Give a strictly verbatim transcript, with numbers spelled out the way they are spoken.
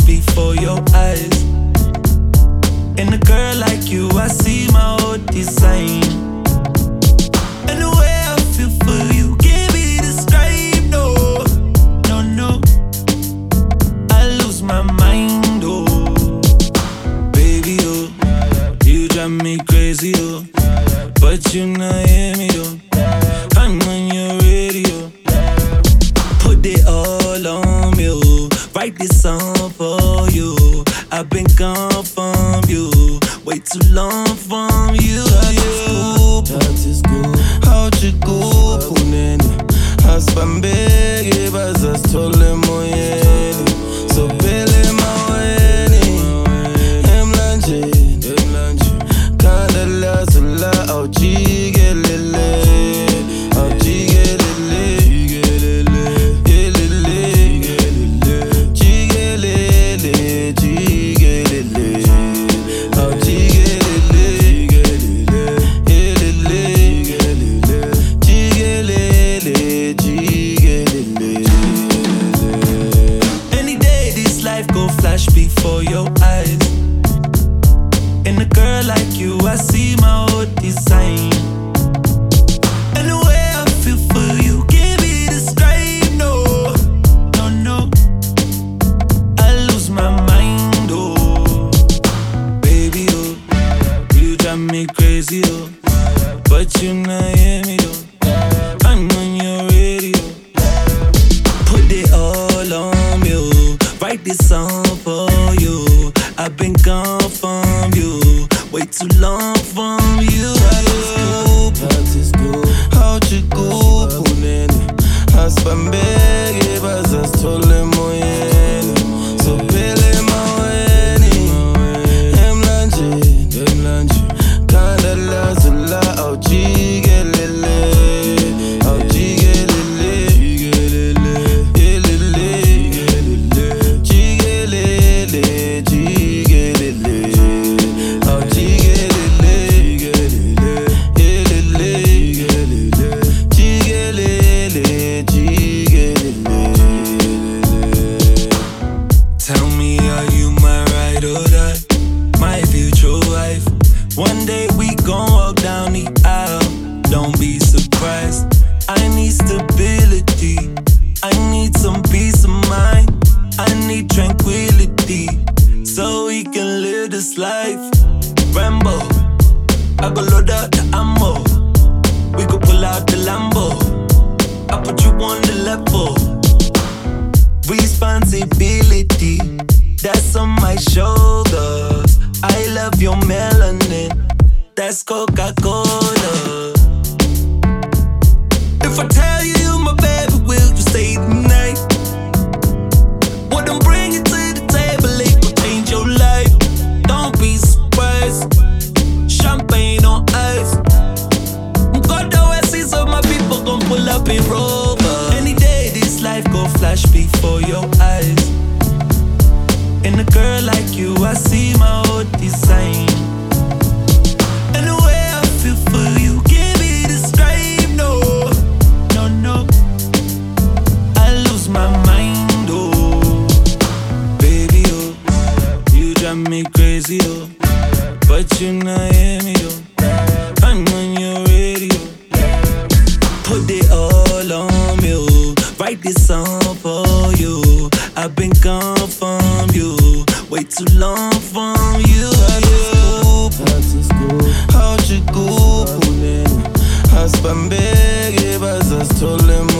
before your eyes. In a girl like you, I see my whole design. And the way I feel for you can't be described, no, no, no. I lose my mind, oh, baby, oh. You drive me crazy, oh, but you not hear me, oh. I'm on your radio, put it all on me, oh. Write this song for you. I've been gone from you, way too long from you. Tatisku, hauchiko puneni. Hasbambege bazas tole moyeni. So pele maweni. Emlanje, emlanje. Kandala zula au jigelele, au jigelele, jigelele, jigelele, jigelele, jigelele. Flash before your eyes. In a girl like you, I see my whole design. And the way I feel for you can't be described, no, no, no. I lose my mind, oh, baby, oh. You drive me crazy, oh, but you not hear me, oh. I'm on your radio, put it all on me, oh. Write this song for you. I've been gone from you, way too long from you. Tatisku, hauchiko puneni. Hasbambege bazas tole moyeni. So pele maweni. Emlanje, emlanje. Kandala zula au jigelele, au jigelele, jigelele, jigelele, jigelele, jigelele, au jigelele, jigelele, jigelele, jigelele. Tell me, are you my ride or die? My future wife. One day we gon' walk down the aisle. Don't be surprised. I need stability. I need some peace of mind. I need tranquility, so we can live this life. Rambo, I go load up the ammo. We could pull out the Lambo. I put you on the level. Responsibility, that's on my shoulders. I love your melanin, that's Coca-Cola. If I tell you you my baby, will you stay the night? What I'm bringing to the table, it will change your life. Don't be surprised, champagne on ice. God always see so my people gon' pull up in Rover. Any day this life go flash before your eyes. In a girl like you, I see my whole design. And the way I feel for you can't be described, no, no, no. I lose my mind, oh, baby, oh. You drive me crazy, oh, but you not hear me, oh. I'm on your radio, put it all on me, oh. Write this song for you. I've been gone from you, way too long from you. Tatisku, hauchiko puneni. Hasbambege bazas tole